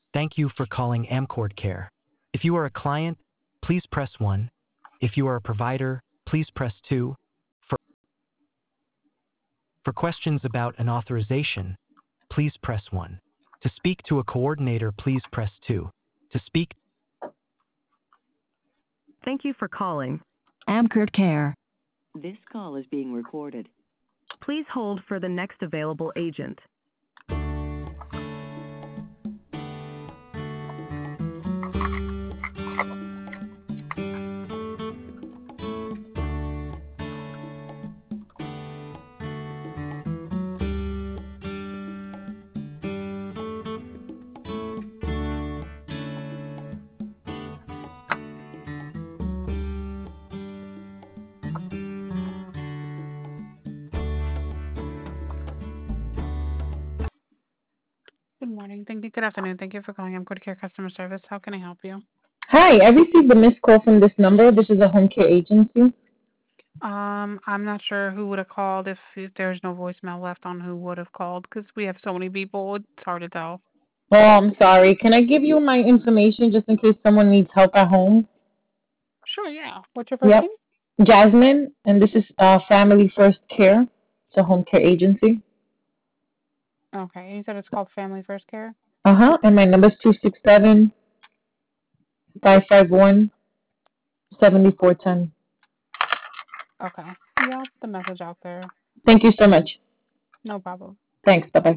Thank you for calling Amcord Care. If you are a client, please press 1. If you are a provider, please press 2. For, for questions about an authorization, please press 1. To speak to a coordinator, please press 2. To speak. Thank you for calling Amcord Care. This call is being recorded. Please hold for the next available agent. Good morning. Good afternoon. Thank you for calling Amcord Care Customer Service. How can I help you? Hi, I received a missed call from this number. This is a home care agency. I'm not sure who would have called if there's no voicemail left on who would have called because we have so many people. It's hard to tell. Oh, I'm sorry. Can I give you my information just in case someone needs help at home? Sure, yeah. What's your first Yep. name? Jasmine, and this is Family First Care. It's a home care agency. Okay. You said it's called Family First Care? And my number is 267-551-7410. Okay. Yeah, I'll put the message out there. Thank you so much. No problem. Thanks. Bye-bye.